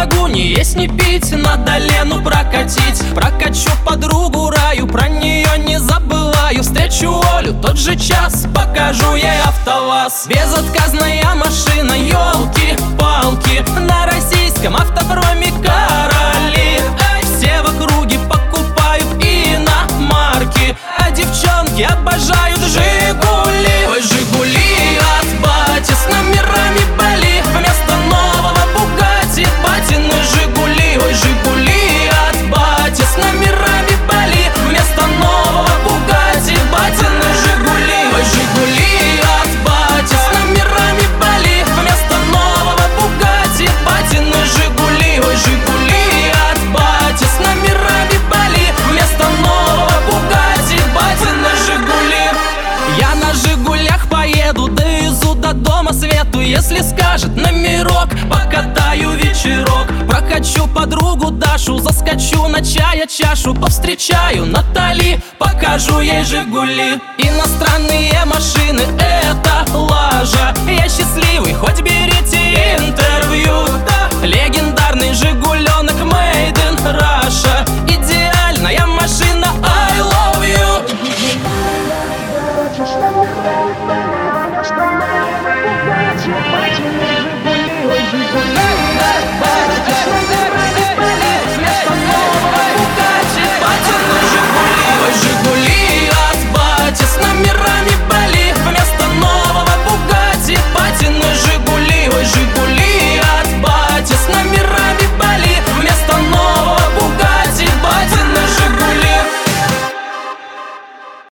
могу ни есть, ни пить, надо Лену прокатить. Прокачу подругу Раю, про нее не забываю. Встречу Олю, тот же час, покажу ей АвтоВАЗ. Безотказная машина, елки-палки, на российском автопроме короли. Все в округе покупают иномарки, а девчонки обожают Жигули. Ой, Жигули от бати с номерами Бали, вместо нового Бугатти батины Жигули. Ой, Жигули от бати с номерами Бали, вместо нового Бугатти батины Жигули. Ой, Жигули от бати с номерами Бали, вместо нового Бугатти батины Жигули. Ой, Жигули от бати с номерами Бали, вместо нового Бугатти батины Жигули. Я на Жигулях поеду, довезу до дома Свету. Если скажет номерок, покатаю вечерок. Прокачу подругу Дашу, заскочу на чая чашу. Повстречаю Натали, покажу ей Жигули. Иностранные машины — это лажа. Я счастливый, хоть берите интервью. Легендарный Жигуленок made in Russia. Идеальная машина, I love you.